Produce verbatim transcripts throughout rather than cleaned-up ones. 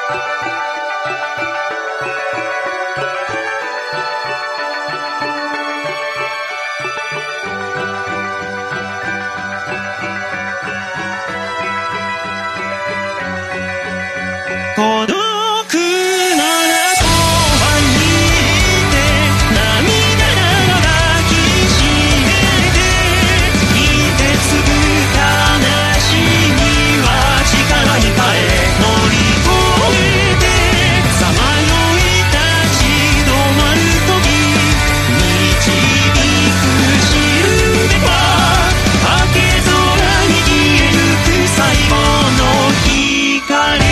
孤独ならそばにいて、涙なら抱きしめて、いてつぐ悲しみは力に変え乗り越えて、さまよい立ち止まるとき、導くしるべは明け空に消えゆく最後の光。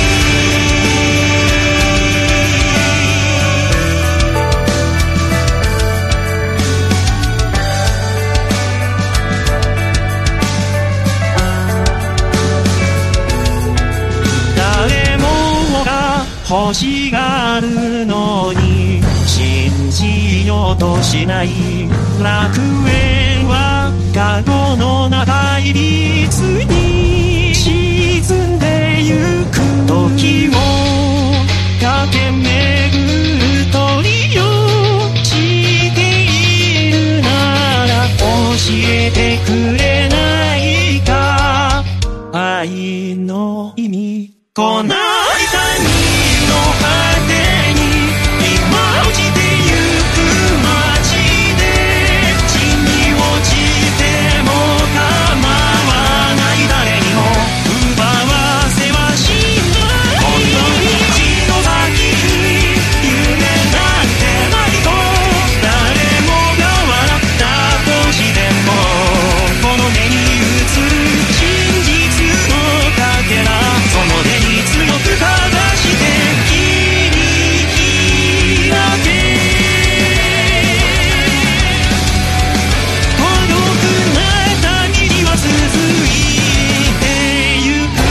欲しがるのに信じようとしない楽園は過去の長い律に沈んでゆく時を駆け巡る鳥よ、しているなら教えてくれないか、愛の意味。こないだにの果てに今落ちてゆく街で地に落ちても構わない、誰にも奪わせはしない。この道の先に夢なんてないと誰もが笑ったとしても、この目に映る真実のかけら、その手に強くかざして切り開け。孤独な旅には続いてゆく。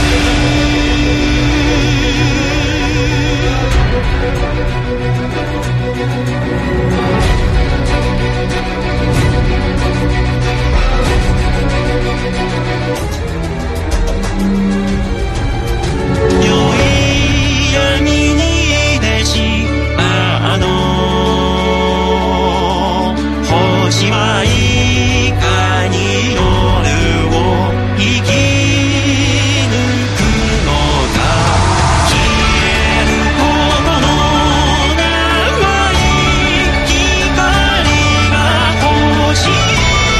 星はいかに夜を生き抜くのか、消えることの長い光が欲しい。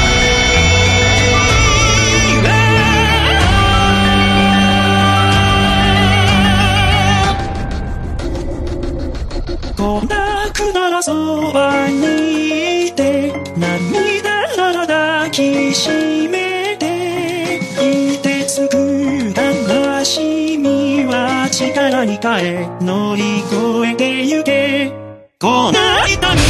来なくならそばにいて、涙なら抱きしめて、いてつく悲しみは力に変え乗り越えてゆけ。こないだ